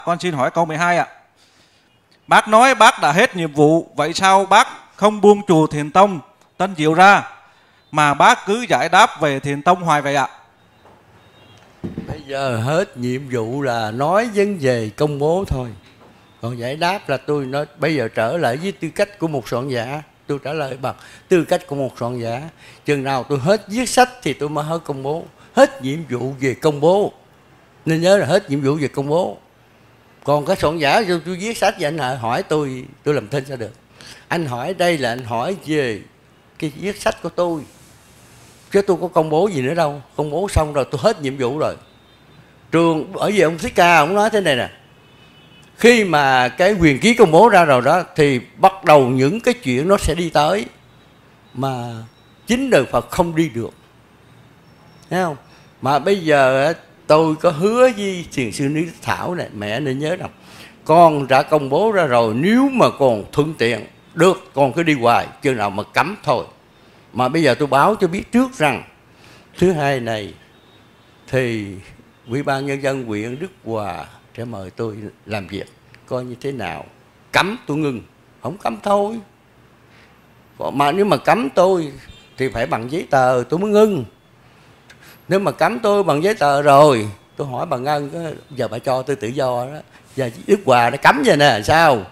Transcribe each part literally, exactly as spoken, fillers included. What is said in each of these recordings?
Con xin hỏi câu mười hai ạ. Bác nói bác đã hết nhiệm vụ, vậy sao bác không buông chùa Thiền Tông Tân Chiểu ra mà bác cứ giải đáp về Thiền Tông hoài vậy ạ? Bây giờ hết nhiệm vụ là nói vấn về công bố thôi. Còn giải đáp là tôi nói bây giờ trở lại với tư cách của một soạn giả. Tôi trả lời bằng tư cách của một soạn giả. Chừng nào tôi hết viết sách thì tôi mới hết công bố. Hết nhiệm vụ về công bố. Nên nhớ là hết nhiệm vụ về công bố. Còn cái soạn giả tôi, tôi viết sách và anh hỏi tôi, tôi làm thinh sao được. Anh hỏi đây là anh hỏi về cái viết sách của tôi. Chứ tôi có công bố gì nữa đâu. Công bố xong rồi tôi hết nhiệm vụ rồi. Trường, bởi vì ông Thích Ca ông nói thế này nè. Khi mà cái quyền ký công bố ra rồi đó thì bắt đầu những cái chuyện nó sẽ đi tới mà chính đời Phật không đi được. Thấy không? Mà bây giờ tôi có hứa với Thiền sư Lý Thảo này, mẹ nên nhớ rằng con đã công bố ra rồi, nếu mà còn thuận tiện được con cứ đi hoài, chừng nào mà cấm thôi. Mà bây giờ tôi báo cho biết trước rằng thứ hai này thì Ủy ban Nhân dân huyện Đức Hòa sẽ mời tôi làm việc coi như thế nào. Cấm tôi ngừng, không cấm thôi. Mà nếu mà cấm tôi thì phải bằng giấy tờ tôi mới ngưng. Nếu mà cấm tôi bằng giấy tờ rồi, tôi hỏi bà Ngân, giờ bà cho tôi tự do đó, giờ Đức Hòa nó cấm vậy nè, sao?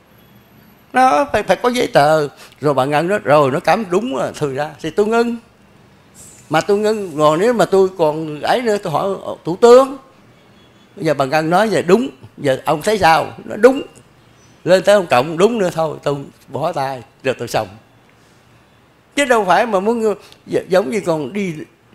Nó phải, phải có giấy tờ. Rồi bà Ngân nói, rồi nó cấm đúng rồi, thôi ra, thì tôi ngưng. Mà tôi ngưng, rồi nếu mà tôi còn ấy nữa, tôi hỏi Thủ tướng. Bây giờ bà Ngân nói vậy đúng, giờ ông thấy sao? Nó đúng. Lên tới ông Trọng đúng nữa thôi, tôi bỏ tay, rồi tôi xong. Chứ đâu phải mà muốn giống như còn đi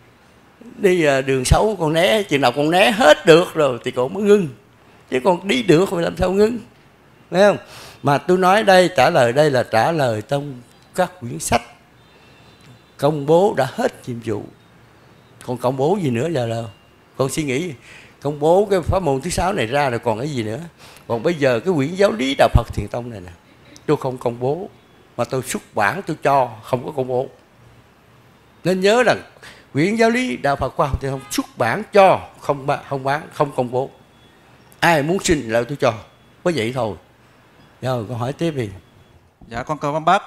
đi đường xấu còn né, chừng nào còn né hết được rồi thì còn mới ngưng. Chứ còn đi được mà làm sao ngưng. Thấy không? Mà tôi nói đây, trả lời đây là trả lời trong các quyển sách. Công bố đã hết nhiệm vụ. Còn công bố gì nữa giờ đâu? Con suy nghĩ công bố cái pháp môn thứ sáu này ra rồi còn cái gì nữa? Còn bây giờ cái quyển giáo lý Đạo Phật Thiền Tông này nè, tôi không công bố, mà tôi xuất bản tôi cho, không có công bố. Nên nhớ rằng quyển giáo lý Đạo Phật Khoa học Thiền Tông xuất bản cho, không bán, không bán, không công bố. Ai muốn xin là tôi cho, có vậy thôi. Rồi con hỏi tiếp đi. Dạ con cảm ơn bác.